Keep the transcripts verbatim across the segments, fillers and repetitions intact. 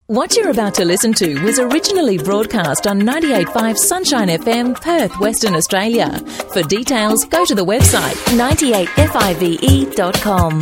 What you're about to listen to was originally broadcast on ninety-eight point five Sunshine F M, Perth, Western Australia. For details, go to the website ninety-eight five dot com.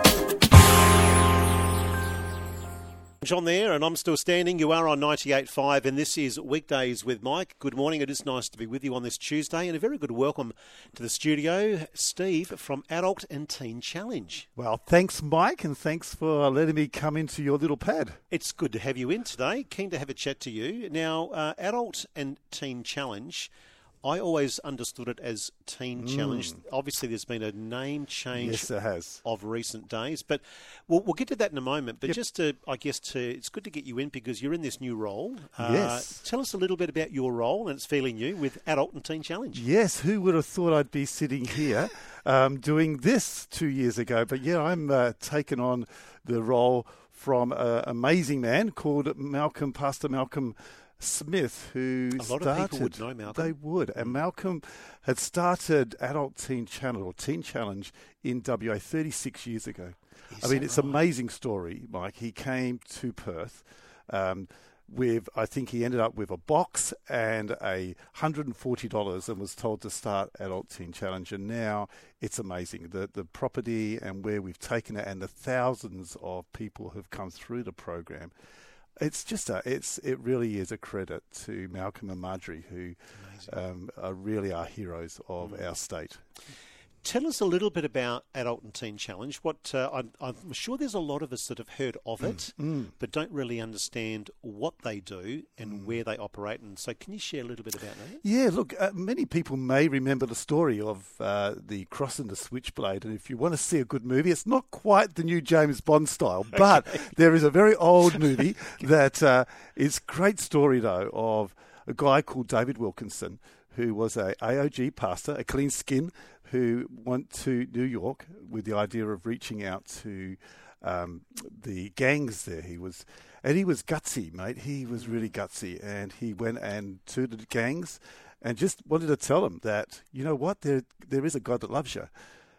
John there, and I'm still standing. You are on ninety-eight point five, and this is Weekdays with Mike. Good morning. It is nice to be with you on this Tuesday, and a very good welcome to the studio, Steve from Adult and Teen Challenge. Well, thanks, Mike, and thanks for letting me come into your little pad. It's good to have you in today. Keen to have a chat to you. Now, uh, Adult and Teen Challenge, I always understood it as Teen mm. Challenge. Obviously, there's been a name change yes, there has. of recent days, but we'll, we'll get to that in a moment. But yep. just to, I guess, to it's good to get you in because you're in this new role. Uh, yes. Tell us a little bit about your role, and it's fairly new, with Adult and Teen Challenge. Yes, who would have thought I'd be sitting here um, doing this two years ago? But yeah, I'm uh, taking on the role from an amazing man called Malcolm, Pastor Malcolm Smith, who a lot started, of people would know Malcolm. They would. And Malcolm had started Adult Teen Challenge or Teen Challenge in W A thirty-six years ago. Is I mean, that it's an right? amazing story, Mike. He came to Perth um, with, I think he ended up with a box and a one hundred forty dollars and was told to start Adult Teen Challenge. And now it's amazing. The, the property and where we've taken it and the thousands of people who've come through the program. It's just a, it's, it really is a credit to Malcolm and Marjorie, who um, are really our heroes of mm. our state. Tell us a little bit about Adult and Teen Challenge. What uh, I'm, I'm sure there's a lot of us that have heard of it, mm. Mm. but don't really understand what they do and mm. where they operate. And so, can you share a little bit about that? Yeah, look, uh, many people may remember the story of uh, the Cross and the Switchblade. And if you want to see a good movie, it's not quite the new James Bond style, but okay. there is a very old movie that uh, is a great story, though, of a guy called David Wilkinson, who was a A O G pastor, a clean skin, who went to New York with the idea of reaching out to um, the gangs there. He was, and he was gutsy, mate. He was really gutsy, and he went and to the gangs, and just wanted to tell them that, you know what, there there is a God that loves you.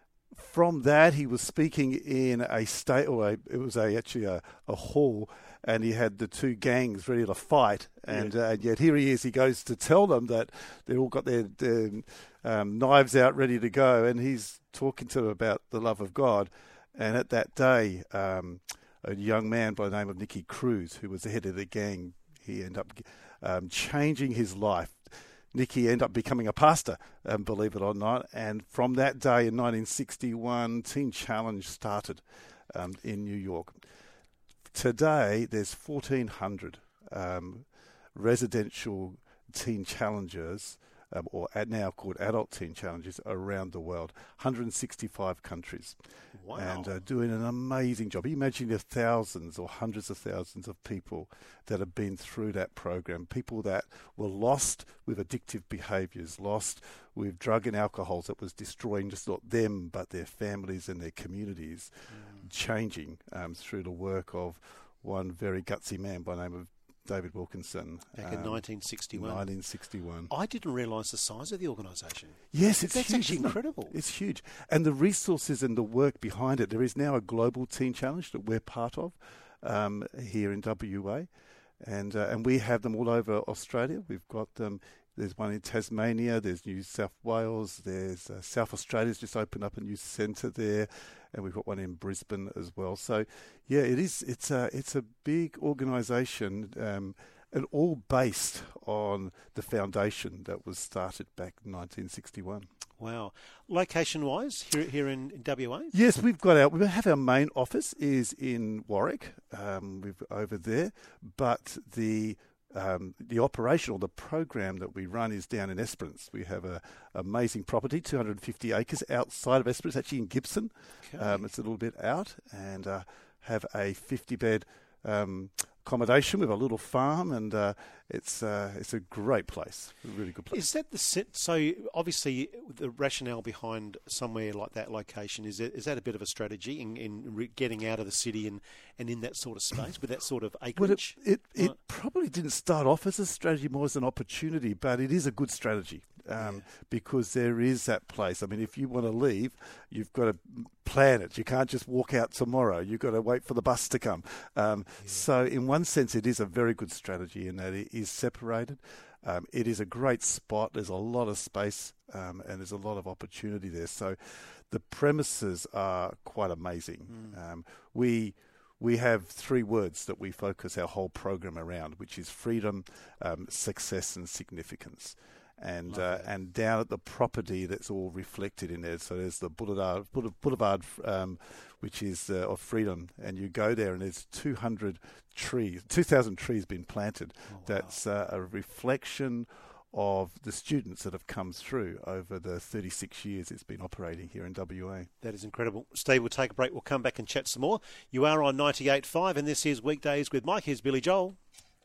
From that, he was speaking in a state, or a, it was a, actually a, a hall, and he had the two gangs ready to fight. And, yeah. uh, and yet here he is, he goes to tell them that they've all got their, their um, knives out ready to go, and he's talking to them about the love of God. And at that day, um, a young man by the name of Nicky Cruz, who was the head of the gang, he ended up um, changing his life. Nicky ended up becoming a pastor, um, believe it or not, and from that day in nineteen sixty-one, Teen Challenge started um, in New York. Today, there's fourteen hundred um, residential teen challengers, um, or now called adult teen challenges, around the world, one hundred sixty-five countries. Wow. And uh, doing an amazing job. You imagine the thousands or hundreds of thousands of people that have been through that program, people that were lost with addictive behaviours, lost with drug and alcohol that was destroying just not them, but their families and their communities, mm. changing um, through the work of one very gutsy man by the name of David Wilkinson. Back in um, nineteen sixty-one. nineteen sixty-one. I didn't realise the size of the organisation. Yes, it's That's huge. actually incredible. It? It's huge. And the resources and the work behind it. There is now a global teen challenge that we're part of um, here in W A. And, uh, and we have them all over Australia. We've got them. There's one in Tasmania, there's New South Wales, there's uh, South Australia's just opened up a new centre there, and we've got one in Brisbane as well. So, yeah, it is. It's a it's a big organisation, um, and all based on the foundation that was started back in nineteen sixty-one. Wow. Location-wise, here here in, in W A? Yes, we've got our, we have our main office is in Warwick, um, we've over there, but the Um, the operation or the program that we run is down in Esperance. We have a amazing property, two hundred fifty acres outside of Esperance, actually in Gibson. Okay. Um, it's a little bit out, and uh, have a fifty bed um, accommodation with a little farm, and uh, it's uh, it's a great place, a really good place. Is that the set? So obviously the rationale behind somewhere like that location is that, is that a bit of a strategy in, in re- getting out of the city and, and in that sort of space with that sort of acreage? Well, it it, right. it probably didn't start off as a strategy, more as an opportunity, but it is a good strategy. um, Yeah. because there is that place. I mean, if you want to leave, you've got to plan it. You can't just walk out tomorrow. You've got to wait for the bus to come. Um, Yeah. So in one sense, it is a very good strategy in that it is separated. Um, it is a great spot. There's a lot of space um, and there's a lot of opportunity there. So the premises are quite amazing. Mm. Um, we we have three words that we focus our whole program around, which is freedom, um, success, and significance. And Love uh, that. and down at the property, that's all reflected in there. So there's the Boulevard, Boulevard um, which is uh, of freedom, and you go there, and there's two hundred trees, two thousand trees been planted. Oh, wow. That's uh, a reflection of the students that have come through over the thirty-six years it's been operating here in W A. That is incredible. Steve, we'll take a break. We'll come back and chat some more. You are on ninety-eight point five, and this is Weekdays with Mike. Here's Billy Joel.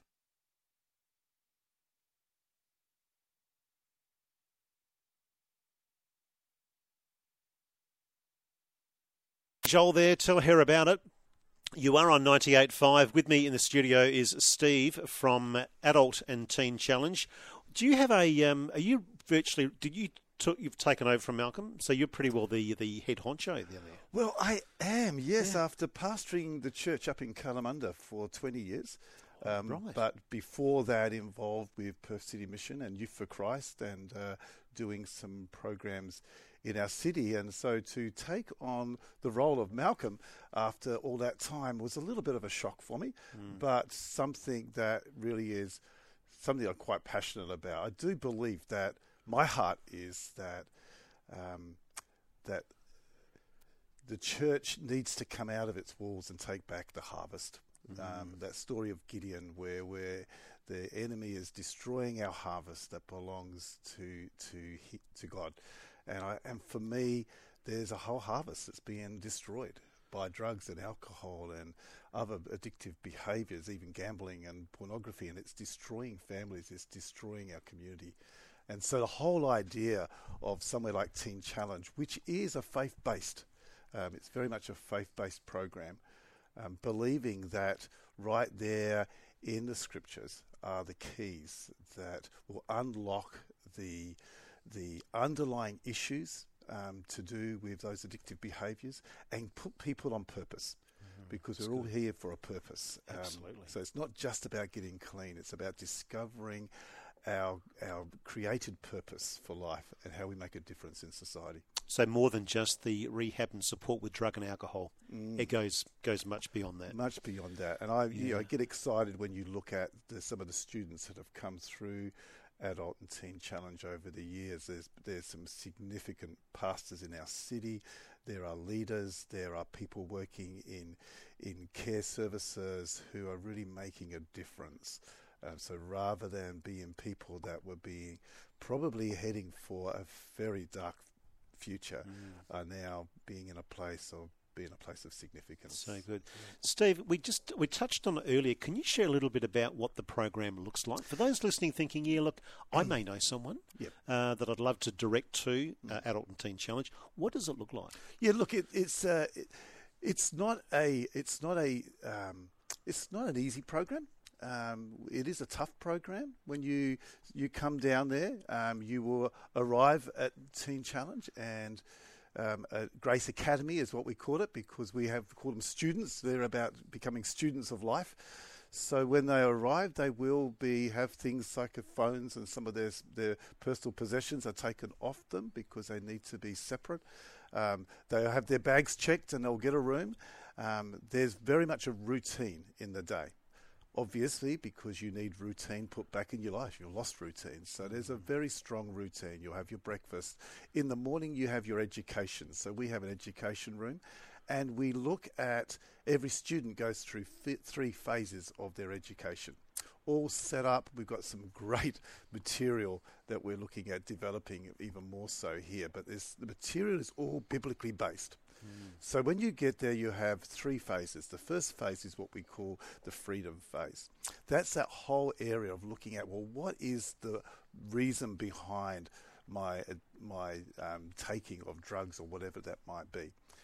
Joel there, tell her about it. You are on ninety-eight point five. With me in the studio is Steve from Adult and Teen Challenge. Do you have a, um, are you virtually, did you, took, you've taken over from Malcolm, so you're pretty well the, the head honcho there. Well, I am, yes, Yeah. after pastoring the church up in Kalamunda for twenty years. Um, Right. But before that, involved with Perth City Mission and Youth for Christ and uh, doing some programs in our city. And so to take on the role of Malcolm after all that time was a little bit of a shock for me, Mm. but something that really is something I'm quite passionate about. I do believe that my heart is that um, that the church needs to come out of its walls and take back the harvest. Mm. Um, that story of Gideon, where where the enemy is destroying our harvest that belongs to to he- to God, and I and for me, there's a whole harvest that's being destroyed by drugs and alcohol and other addictive behaviours, even gambling and pornography, and it's destroying families, it's destroying our community. And so the whole idea of somewhere like Teen Challenge, which is a faith-based, um, it's very much a faith-based program, um, believing that right there in the scriptures are the keys that will unlock the the underlying issues um, to do with those addictive behaviours and put people on purpose. Because That's we're all good. here for a purpose. Um, Absolutely. so it's not just about getting clean, it's about discovering our our created purpose for life and how we make a difference in society. So more than just the rehab and support with drug and alcohol, it goes goes much beyond that. Much beyond that. And I you know, Yeah. get excited when you look at the, some of the students that have come through Adult and Teen Challenge over the years. There's there's some significant pastors in our city. There are leaders. There are people working in in care services who are really making a difference. Um, so rather than being people that were being probably heading for a very dark future, Mm. are now being in a place of being a place of significance. So good. Steve, we just we touched on it earlier. Can you share a little bit about what the program looks like? For those listening thinking, yeah, look, I may know someone Yep. uh, that I'd love to direct to uh, Adult and Teen Challenge. What does it look like? Yeah, look, it, it's uh, it, it's not a it's not a um, it's not an easy program. Um, it is a tough program. When you you come down there, um, you will arrive at Teen Challenge and um, uh, Grace Academy is what we call it because we have called them students. They're about becoming students of life. So when they arrive, they will be have things like phones and some of their their personal possessions are taken off them because they need to be separate. Um, they'll have their bags checked and they'll get a room. Um, there's very much a routine in the day. Obviously, because you need routine put back in your life. You've lost routine. So there's a very strong routine. You'll have your breakfast. In the morning, you have your education. So we have an education room. And we look at every student goes through fi- three phases of their education. All set up. We've got some great material that we're looking at developing even more so here. But this, the material is all biblically based. So when you get there, you have three phases. The first phase is what we call the freedom phase. That's that whole area of looking at, well, what is the reason behind my uh, my um, taking of drugs or whatever that might be?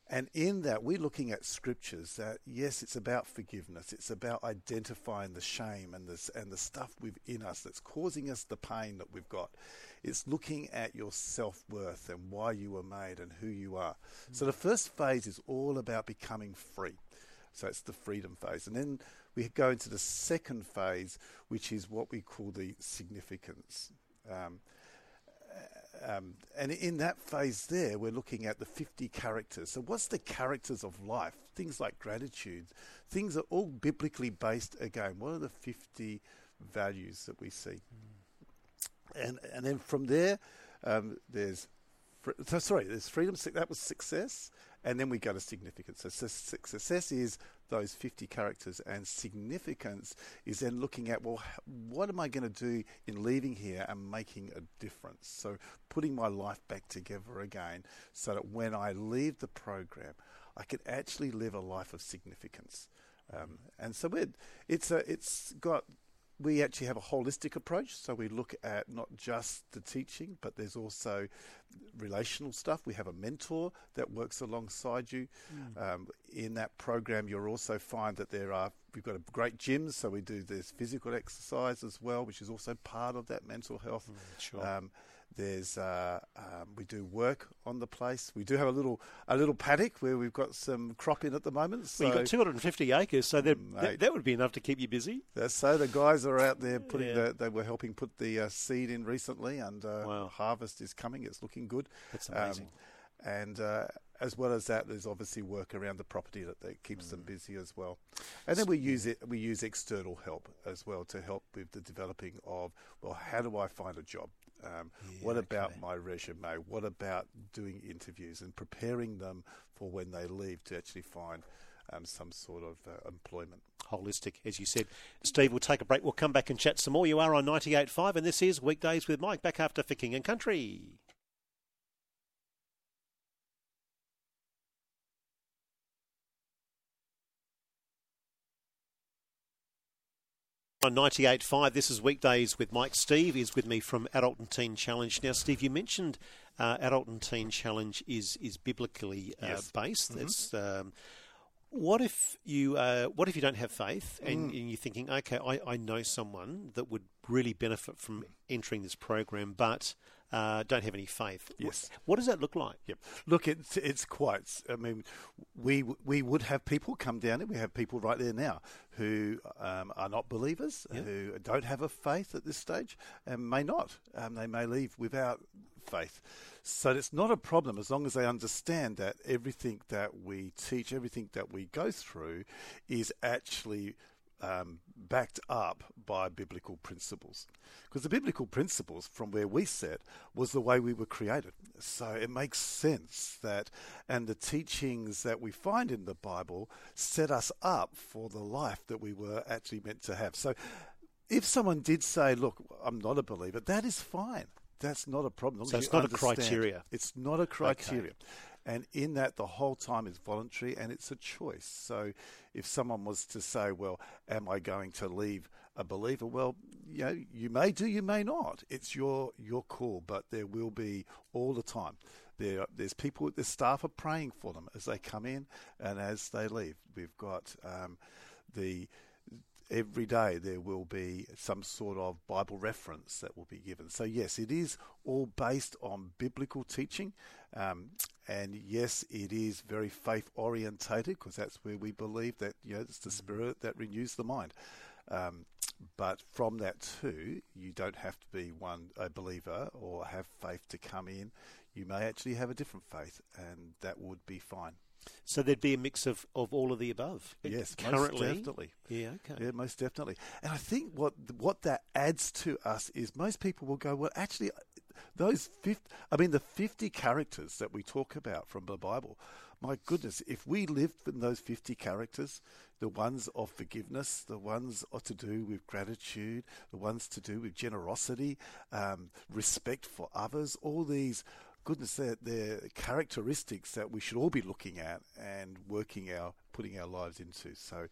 And in that, we're looking at scriptures that, yes, it's about forgiveness. It's about identifying the shame and the, and the stuff within us that's causing us the pain that we've got. It's looking at your self-worth and why you were made and who you are. Mm-hmm. So the first phase is all about becoming free. So it's the freedom phase. And then we go into the second phase, which is what we call the significance. Um, Um, and in that phase there, we're looking at the fifty characters. So what's the characters of life? Things like gratitude. Things are all biblically based again. What are the fifty values that we see? Mm. And and then from there, um, there's... So sorry, there's freedom. That was success. And then we go to significance. So success is those fifty characters, and significance is then looking at, well, what am I going to do in leaving here and making a difference? So putting my life back together again so that when I leave the program, I can actually live a life of significance. Um, and so we're, it's a, it's got... We actually have a holistic approach, so we look at not just the teaching, but there's also relational stuff. We have a mentor that works alongside you. Mm. Um, in that program, you'll also find that there are, we've got a great gym, so we do this physical exercise as well, which is also part of that mental health. Mm, sure. Um, There's uh, um, we do work on the place. We do have a little a little paddock where we've got some crop in at the moment. So well, you've got two hundred fifty acres, so that, that would be enough to keep you busy. That's so the guys are out there putting yeah. the, they were helping put the uh, seed in recently, and uh, wow. harvest is coming. It's looking good. That's amazing. Um, and uh, as well as that, there's obviously work around the property that, that keeps mm. them busy as well. And then we use it. We use external help as well to help with the developing of, well, how do I find a job? Um, yeah, what about okay. my resume? What about doing interviews and preparing them for when they leave to actually find um, some sort of uh, employment? Holistic, as you said. Steve, we'll take a break. We'll come back and chat some more. You are on ninety-eight point five, and this is Weekdays with Mike. Back after For King and Country. On ninety-eight point five, this is Weekdays with Mike. Steve is with me from Adult and Teen Challenge. Now, Steve, you mentioned uh, Adult and Teen Challenge is is biblically uh, yes. based. Mm-hmm. That's um, what if you uh, what if you don't have faith and, mm. and you're thinking, okay, I, I know someone that would really benefit from entering this program, but uh, don't have any faith. Yes. What, what does that look like? Yep. Look, it's it's quite. I mean, we we would have people come down there. We have people right there now who um, are not believers, yep. who don't have a faith at this stage, and may not. Um, they may leave without faith. So it's not a problem as long as they understand that everything that we teach, everything that we go through, is actually Um, backed up by biblical principles. Because the biblical principles from where we sit was the way we were created. So it makes sense that, and the teachings that we find in the Bible set us up for the life that we were actually meant to have. So if someone did say, look, I'm not a believer, that is fine. That's not a problem. So it's not understand. a criteria. It's not a criteria. Okay. And in that, the whole time is voluntary and it's a choice. So if someone was to say, well, am I going to leave a believer? Well, you know, you may do, you may not. It's your your call, but there will be all the time. There, there's people, the staff are praying for them as they come in and as they leave. We've got um, the... Every day there will be some sort of Bible reference that will be given. So yes, it is all based on biblical teaching. Um, and yes, it is very faith orientated because that's where we believe that, you know, it's the Spirit that renews the mind. Um, but from that too, you don't have to be one a believer or have faith to come in. You may actually have a different faith and that would be fine. So there'd be a mix of, of all of the above. Yes, currently. Most definitely. Yeah, okay. Yeah, most definitely. And I think what what that adds to us is most people will go, well, actually, those fifty, I mean, the fifty characters that we talk about from the Bible, my goodness, if we lived in those fifty characters, the ones of forgiveness, the ones to do with gratitude, the ones to do with generosity, um, respect for others, all these goodness, they're, they're characteristics that we should all be looking at and working our, putting our lives into. So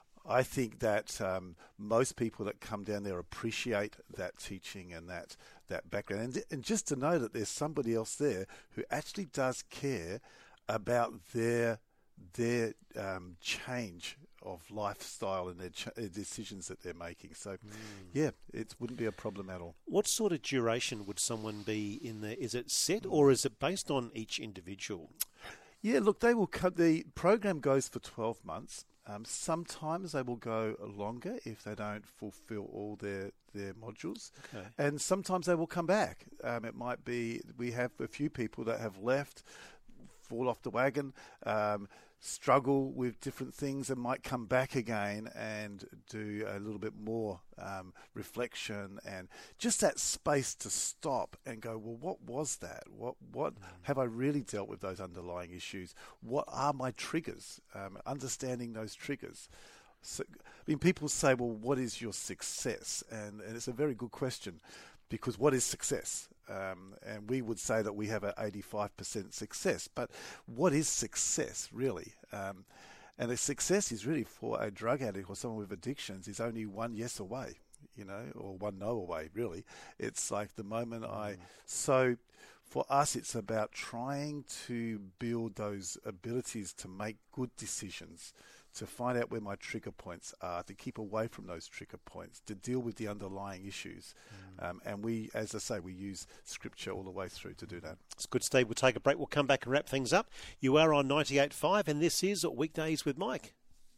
I think that um, most people that come down there appreciate that teaching and that, that background. And, and just to know that there's somebody else there who actually does care about their their um, change of lifestyle and their ch- decisions that they're making. So, mm. yeah, it wouldn't be a problem at all. What sort of duration would someone be in there? Is it set or is it based on each individual? Yeah, look, they will. Co- the program goes for twelve months. Um, sometimes they will go longer if they don't fulfil all their, their modules. Okay. And sometimes they will come back. Um, it might be, we have a few people that have left, fall off the wagon, um, struggle with different things and might come back again and do a little bit more um, reflection and just that space to stop and go, well, what was that? What what mm. have I really dealt with those underlying issues? What are my triggers? Um, understanding those triggers. So, I mean, people say, well, what is your success? And, and it's a very good question, because what is success? Um, and we would say that we have an eighty-five percent success. But what is success, really? Um, and a success is really, for a drug addict or someone with addictions, is only one yes away, you know, or one no away, really. It's like the moment mm. I... So for us, it's about trying to build those abilities to make good decisions, to find out where my trigger points are, to keep away from those trigger points, to deal with the underlying issues. Mm. Um, and we, as I say, we use scripture all the way through to do that. It's good, Steve. We'll take a break. We'll come back and wrap things up. You are on ninety-eight point five, and this is Weekdays with Mike.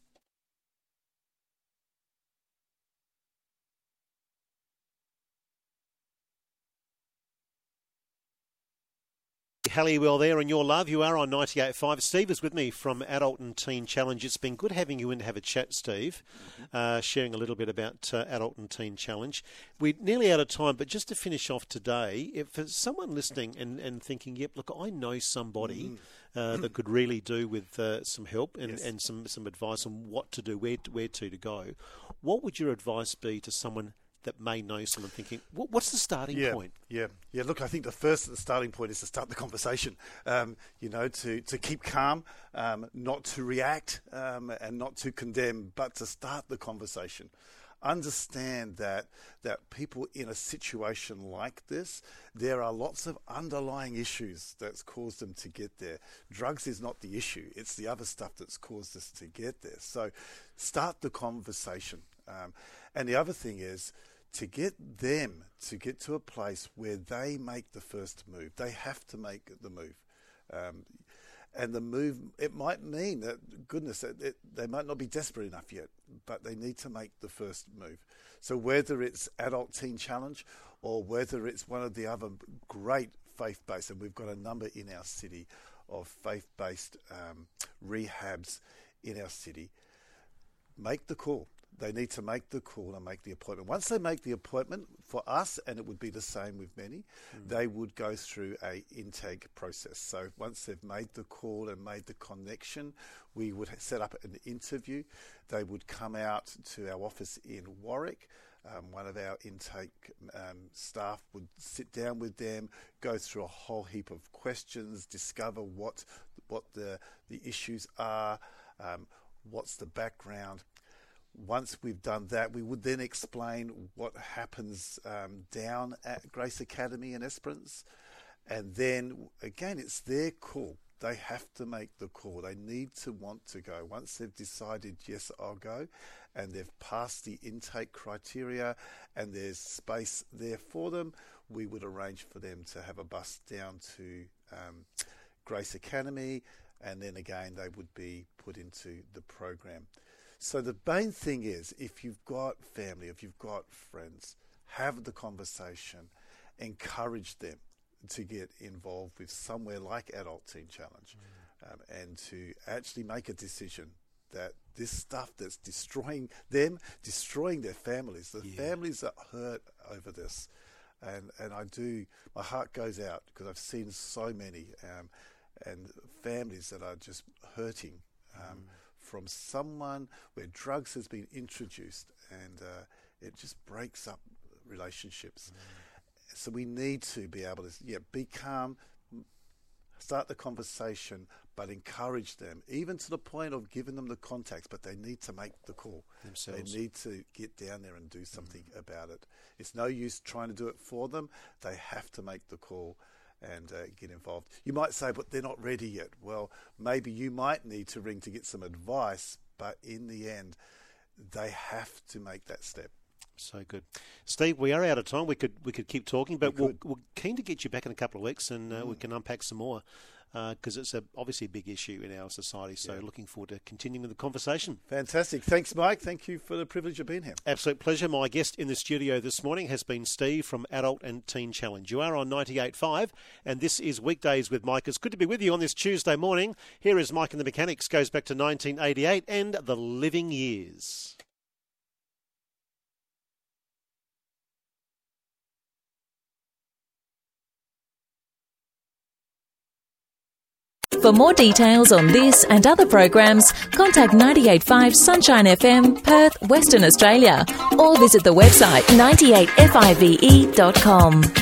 Halliwell there and your love. You are on ninety-eight point five. Steve is with me from Adult and Teen Challenge. It's been good having you in to have a chat, Steve, uh, sharing a little bit about uh, Adult and Teen Challenge. We're nearly out of time, but just to finish off today, if for someone listening and, and thinking, yep, look, I know somebody mm. uh, that could really do with uh, some help and, yes. and some, some advice on what to do, where to, where to to go, what would your advice be to someone that may know someone thinking, what's the starting yeah, point? Yeah, yeah. Look, I think the first the starting point is to start the conversation. Um, you know, to, to keep calm, um, not to react, um, and not to condemn, but to start the conversation. Understand that that people in a situation like this, there are lots of underlying issues that's caused them to get there. Drugs is not the issue; it's the other stuff that's caused us to get there. So, start the conversation. Um, and the other thing is, to get them to get to a place where they make the first move. They have to make the move. Um, and the move, it might mean that, goodness, it, it, they might not be desperate enough yet, but they need to make the first move. So whether it's Adult Teen Challenge or whether it's one of the other great faith-based, and we've got a number in our city of faith-based um, rehabs in our city, make the call. They need to make the call and make the appointment. Once they make the appointment, for us, and it would be the same with many, mm. they would go through a intake process. So once they've made the call and made the connection, we would set up an interview. They would come out to our office in Warwick. Um, one of our intake um, staff would sit down with them, go through a whole heap of questions, discover what what the the issues are, um, what's the background. Once we've done that, we would then explain what happens um, down at Grace Academy in Esperance. And then, again, it's their call. They have to make the call. They need to want to go. Once they've decided, yes, I'll go, and they've passed the intake criteria and there's space there for them, we would arrange for them to have a bus down to um, Grace Academy, and then again they would be put into the program. So the main thing is, if you've got family, if you've got friends, have the conversation, encourage them to get involved with somewhere like Adult Teen Challenge, mm. um, and to actually make a decision that this stuff that's destroying them, destroying their families, the yeah. families that hurt over this. And and I do, my heart goes out because I've seen so many um, and families that are just hurting um, mm. from someone where drugs has been introduced, and uh, it just breaks up relationships. Mm. So we need to be able to yeah, be calm, start the conversation, but encourage them, even to the point of giving them the contacts, but they need to make the call. Themselves. They need to get down there and do something mm. about it. It's no use trying to do it for them. They have to make the call. and uh, get involved. You might say, but they're not ready yet. Well, maybe you might need to ring to get some advice, but in the end, they have to make that step. So good. Steve, we are out of time. We could we could keep talking, but we we'll, we're keen to get you back in a couple of weeks and uh, mm. we can unpack some more because uh, it's a, obviously a big issue in our society. So yeah. looking forward to continuing the conversation. Fantastic. Thanks, Mike. Thank you for the privilege of being here. Absolute pleasure. My guest in the studio this morning has been Steve from Adult and Teen Challenge. You are on ninety-eight point five and this is Weekdays with Mike. It's good to be with you on this Tuesday morning. Here is Mike and the Mechanics. Goes back to nineteen eighty-eight and the Living Years. For more details on this and other programs, contact ninety-eight point five Sunshine F M, Perth, Western Australia, or visit the website ninety-eight five e dot com.